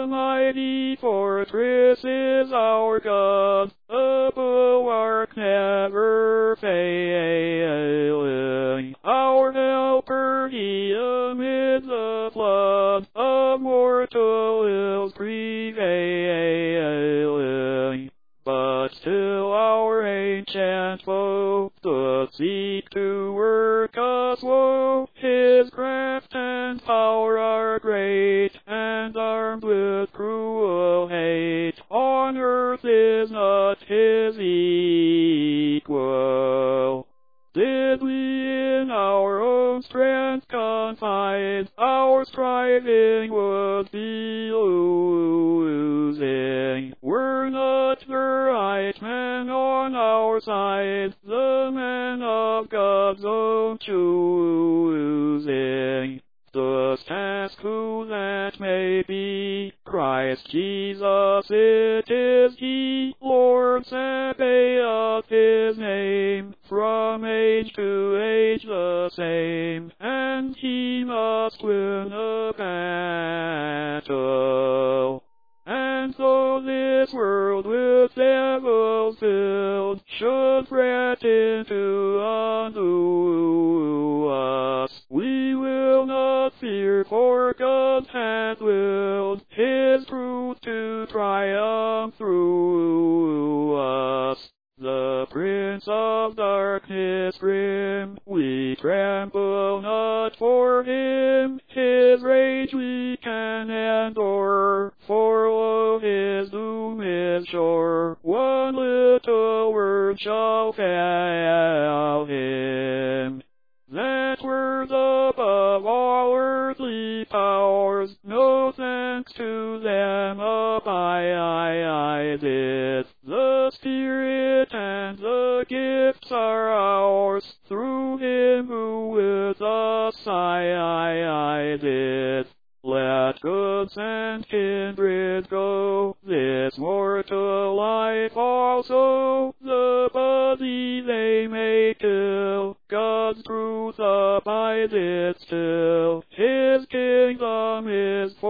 The mighty fortress is our God, a bulwark never failing. Our helper he amid the flood of mortal ills prevailing. But still our ancient foe doth seek to work us woe. His craft and power are great, and armed with cruel hate. On earth is not his equal. Did we in our own strength confide, our striving would be losing. Were not the right men on our side, the men of God's own choosing. Dost ask who that may be? Christ Jesus it is he, Lord Sabaoth his name, from age to age the same, and he must win a battle. And though this world with devils filled should threaten to undo us, we will not fear, for God hath willed his truth to triumph through us. The Prince of Darkness grim, we tremble not for him. His rage we can endure, for lo, his doom is sure. One little word shall fail him. That word above all earthly powers, no thanks to them abideth. The Spirit and the gifts are ours, through him who with us sideth. Let goods and kindred go, this mortal life also, the body they may kill, God's truth abideth still, his kingdom is